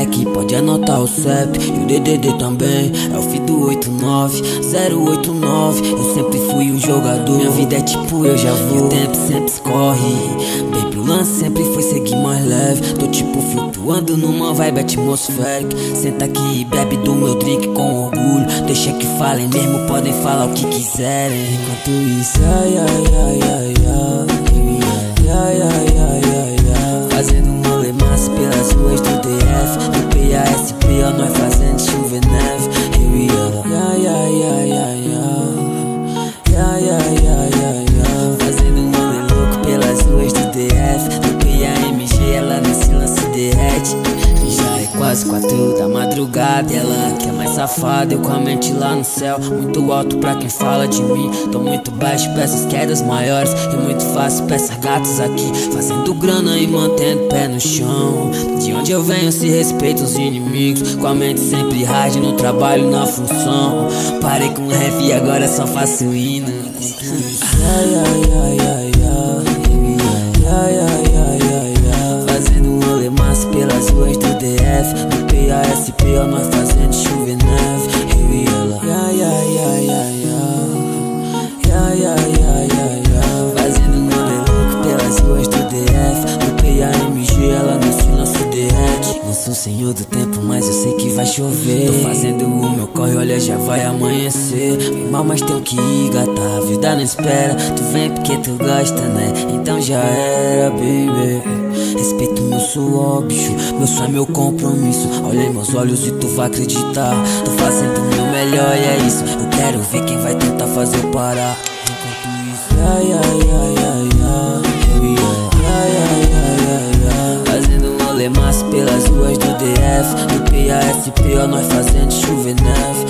aqui, pode anotar o CEP e o DDD também. É o FI do 89-089. Eu sempre fui um jogador, minha vida é tipo eu já vou. O tempo sempre escorre, baby, o lance sempre foi seguir mais leve. Tô tipo flutuando numa vibe atmosférica. Senta aqui e bebe do meu drink com orgulho. Deixa que falem mesmo, podem falar o que quiserem. Enquanto isso, ai, ai, ai, ai, ai, ai, ai, ai, ai, fazendo um rolê massa pelas ruas do DF. Do PASP, ó, nós fazendo chover neve. Eu e ela, ai, ai, ai, ai, ai, ai, ai, ai, ai, fazendo um rolê louco pelas ruas do DF. Do PAMG, ela nesse lance derrete. Já é quase 4 da madrugada, ela que é mais safada, eu com a mente lá no céu. Muito alto pra quem fala de mim, tô muito baixo pra essas quedas maiores. E muito fácil pra essas gatas aqui, fazendo grana e mantendo pé no chão. De onde eu venho se respeita os inimigos, com a mente sempre hard no trabalho, na função. Parei com rap e agora só faço hino. Ai, ai, ai, ai, ai, ai, ai, ai, ai, fazendo um rolê massa pelas ruas do DF. Do PASP, ó, nós fazendo chover neve. Eu e ela, ai, ai, ai, ai, ai, ai, ai, ai, fazendo um rolê louco pelas ruas do DF. Do PAMG, ela nesse lance derrete. Não sou senhor do tempo, mas eu sei que vai chover. Tô fazendo o meu corre, olha, já vai amanhecer. Vem mal, mas tenho que ir, gata, a vida não espera. Tu vem porque tu gosta, né? Então já era, baby. Respeito meu suor, bicho, meu sonho é meu compromisso. Olha em meus olhos e tu vai acreditar. Tô fazendo o meu melhor e é isso. Eu quero ver quem vai tentar fazer eu parar. Enquanto isso, ai, ai, ai, ai, ai, ai, ai, ai, fazendo um rolê massa pelas ruas do DF. Do PASP, ó, nós fazendo chover neve.